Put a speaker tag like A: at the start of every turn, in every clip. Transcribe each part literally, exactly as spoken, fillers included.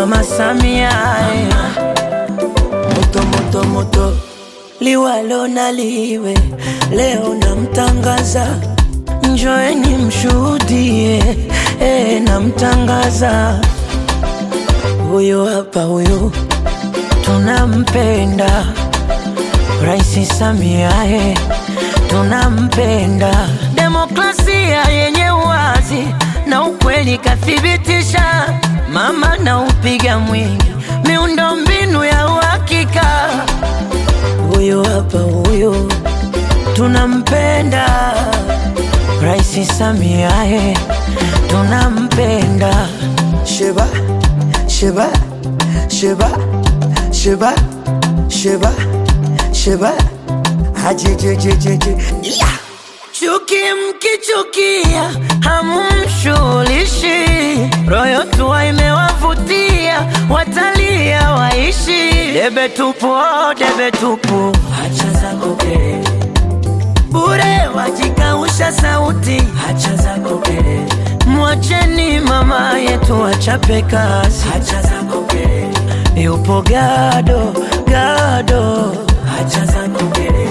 A: Mama Samia mama. Moto moto moto liwalo na liwe, leo namtangaza, njoeni mshuhudie, eh namtangaza. Huyo hapa huyo tunampenda, Rais Samia eh tunampenda. Demokrasia yenye uwazi na ukweli kathibitisha, mama na upiga mwingi, miundo mbinu ya uhakika. Huyo hapa huyo tunampenda, Rais Samia eh tunampenda.
B: Sheba, Sheba, Sheba, Sheba, Sheba, Sheba, hajejejejeje yeah.
A: Chuki mkichukia hamumshulishi, royo tuwa imewavutia, watalia waishi. Debe tupu, oh, debe tupu, hacha zako kelele, bure wajikausha sauti, hacha zako kelele. Mwacheni mama yetu achape kazi, hacha zako kelele. Yupo gado, gado, hacha zako kelele.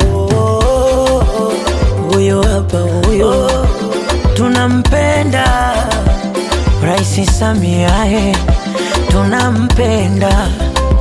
A: Huyo hapa huyo tunampenda, Rais Samia eh tunampenda.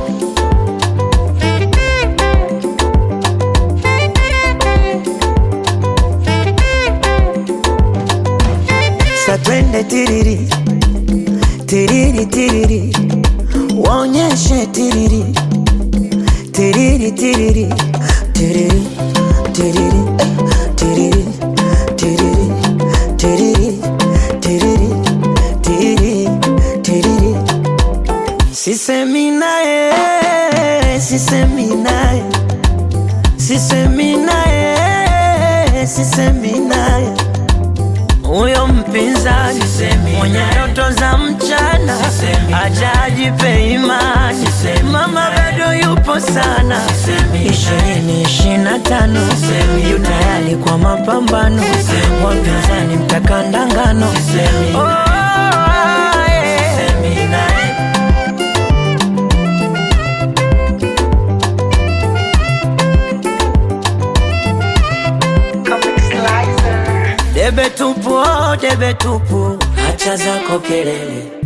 B: Sa twende tiriri, tiriri tiriri, waonyeshe tiriri, tiriri tiriri, tiriri tiriri, tiriri tiriri, tiriri tiriri, tiriri tiriri.
A: Sisemi naye, sisemi naye, sisemi naye, sisemi naye. Huyo mpinzani mwenye ndoto za mchana, ajajipe imani, mama bado yupo sana. Ishirini ishirini na tano yu tayari kwa mapambano, wapinzani mtakandangano. Oh, debe tupu, oh, debe tupu, hacha zako kelele.